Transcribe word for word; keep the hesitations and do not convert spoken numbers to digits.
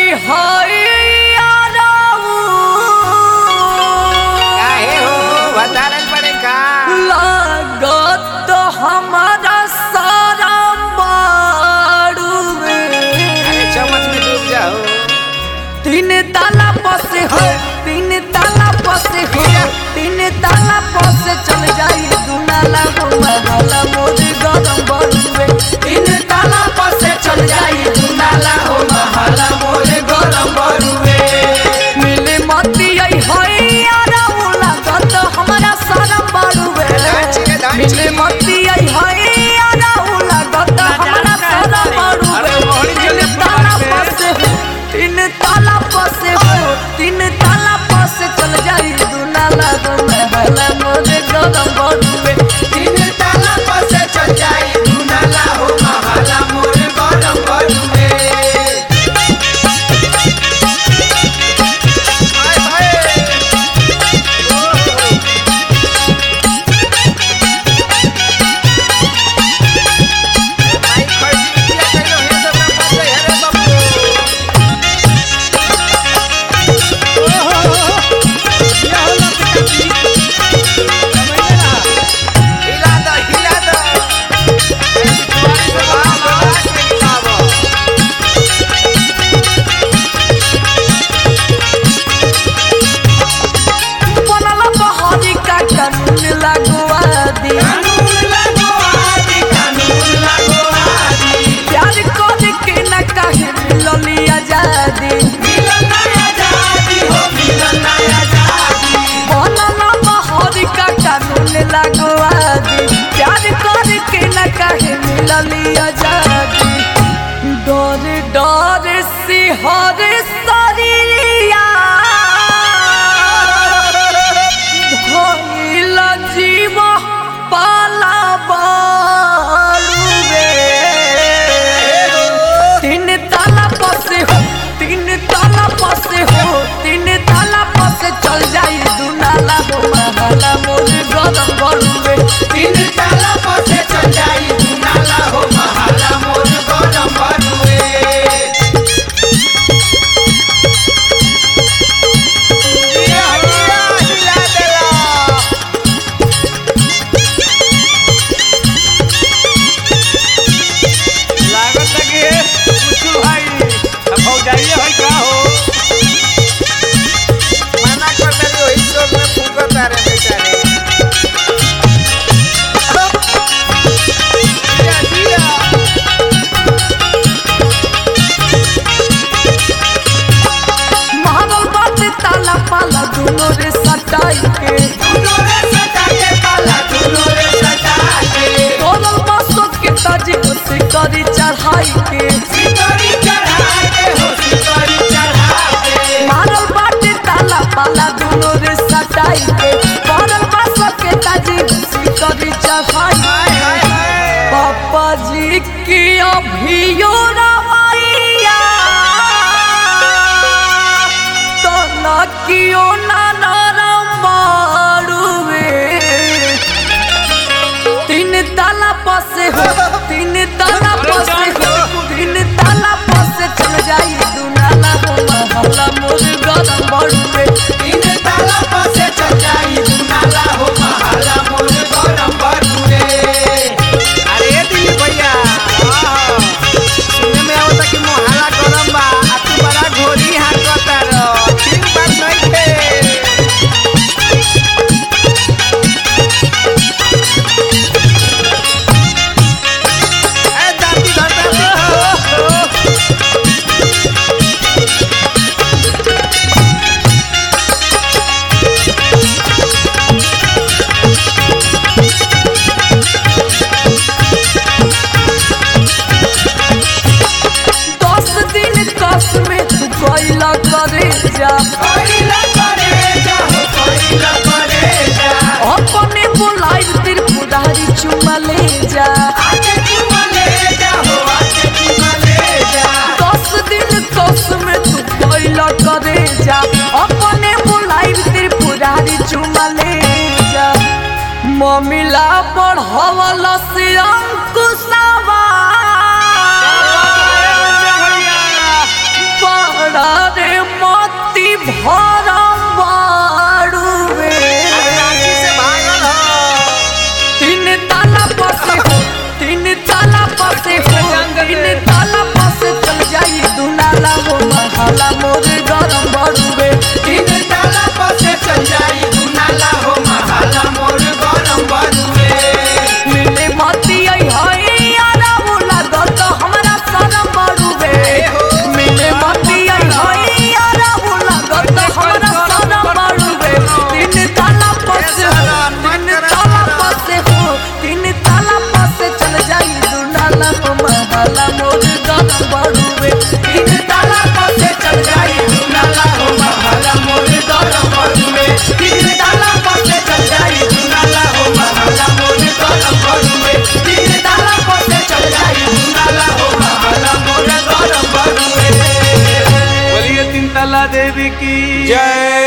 हाय काहे हो बतारन पड़े का लागत हमारा सारा बाड़ूवे। अरे चम्मच में डूब जाओ। तीन ताला पसे हो तीन ताला पसे हो तीन ताला पसे चल जाई दुनाला हो महला मोर गरम बड़ुए। तीन ताला पसे चल जाई दुनाला हो महला मोर गरम बड़ुए। मिले मती आई होई यारा उला गत हमारा सारा बड़ुए। मिले मती आई होई यारा उला गत हमारा सारा बड़ुए। तीन ताला पसे हो तीन ताला पसे हो तीन ताला पसे चल जाई दुनाला हो महला मोर गरम बड़ुए। तीन ताला पसे चल जाई दुनाला हो महला मोर गरम बड़ुए। हाय हाय माइक खर्ची किया कइलो हे तो ना पासे हेरे बाबू। हिला दो हिला दो ऐसी तुम्हारी से बाहर बाहर के निकालो। बनल बहारी का कानून लगवा दी प्यार कर के न काहे मिलनी आजादी। बनल बहारी का कानून लगवा दी प्यार कर के न काहे मिलनी आजादी। डर डर सिहर शरीरिया भइल जीव पाला बालुवे। तीन ताला पसे हो तीन ताला पसे हो तीन ताला पसे चल जाई दुनाला हो महला मोर गरम बड़ुए। तीन ताला पसे चल जाई दुनाला हो महला मोर गरम बड़ुए। हिला हिला हिला देला। लागत है कि कुछ भाई अब हो जाइए भाई का हो मना कर देली ओही सब में फूकत तारे बेचारे। दिया दिया महल बात ताला पाला दुनो रे सटाई के तोरल बसो के ताजी उसी करी चढ़ाई के। मारल बाटे ताला पाला दुनो रे सटाई के तोरल बसो के ताजी उसी करी चढ़ाई हाय हाय हाय पापा जी की अभियो रवैया तो न कियो ना नरम बाड़ुवे। तीन ताला पसे हो तीन ताला पसे हो तीन ताला पसे चल जाई दुनाला हो महला मोर गरम बड़ुए। तीन ताला पसे चल जाई दुनाला हो महला मोर गरम बड़ुए। अरे दिली भैया सुनने में आवता महला मोर गरम बड़ुए तीन ताला पसे चल जाई दुनाला हो महला मोर गरम बड़ुए तीन ताला पसे चल जाई दुनाला हो महला मोर गरम बड़ुए तीन ताला पसे चल जाई दुनाला हो महला मोर गरम बड़ुए। बोलिए तीन तला देवी की जय।